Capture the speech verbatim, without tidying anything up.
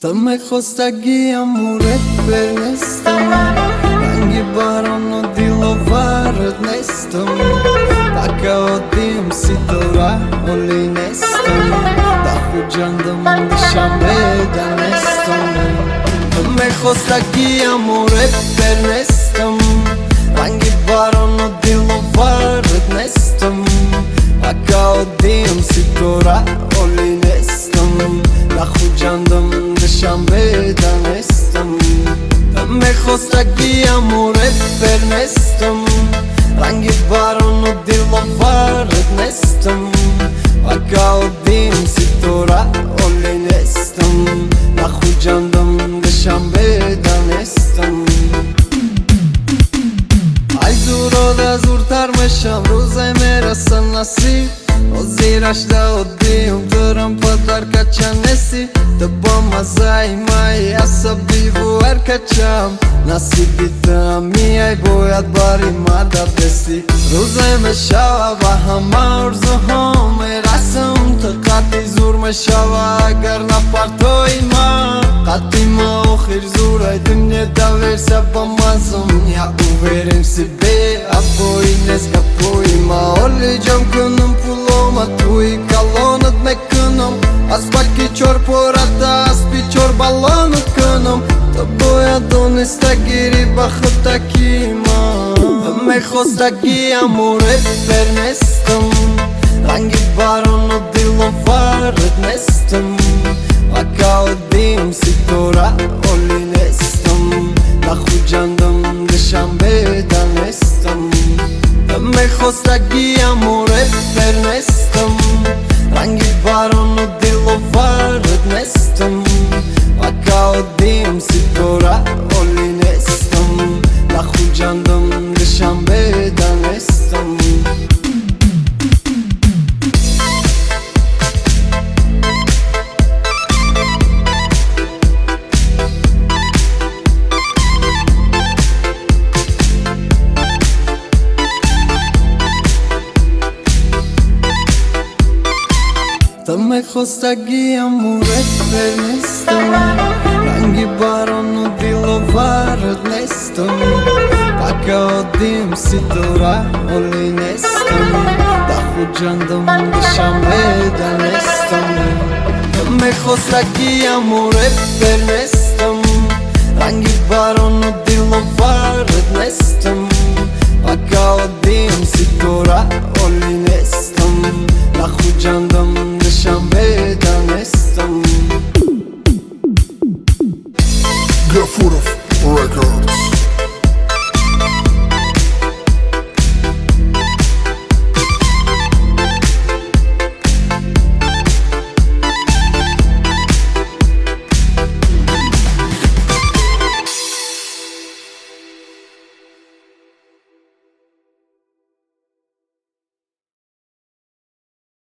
Të me khostagi amuret për nestëm Rangi baron në dilovarët nestëm Taka odim si tora oli nestëm Da hu gjandëm në shambeda nestëm Të me khostagi amuret për nestëm Rangi baron në dilovarët nestëm Taka odim si tora oli nestëm Da hu gjandëm në shambeda nestëm Të me khostagi amuret për nestëm Rangi baron në dilovarët nestëm Paka odim si tora oli nestëm Da hu gjandëm në shambeda nestëm Aj zuro dhe zurtar me sham Ruza e mera së nasip O zira shda o dim Të rëm pëtar ka qanesi Të bëm mazaj maj Asa bivu er ka qam Nasibit të amia I bojat bari marda besi Ruza e me shava Baha ma urzohom E rasëm të kati zur me shava Agar na partoj ma Kati ma o khirzura I dëmnje da versa pa mazëm Ja u verim si be Apo i nes ka poj ma Oli gjom kënëm pullom A tu i kalonët me kënëm As pak i qor por ata As pi qor balonët kënëm Të boja doni stagiri Bakhët takima Të me khostagi amuret për nestëm Rangi baron në dilovarët nestëm Paka odim si tora oli nestëm Da hu gjandëm në shambeda nestëm Të me khostagi amuret për nestëm Rangi baron në dilovarët nestëm Paka odim si tora oli nestëm Da hu gjandëm në shambeda nestëm Të me khostagi amuret për nestëm Rangi baron në dilovarët nestëm Paka odim si tora oli nestëm Da hu gjandëm në shambeda nestëm Të me khostagi amuret për nestëm Rangi baron në dilovarët nestëm Paka odim si tora oli nestëm Da hu gjandëm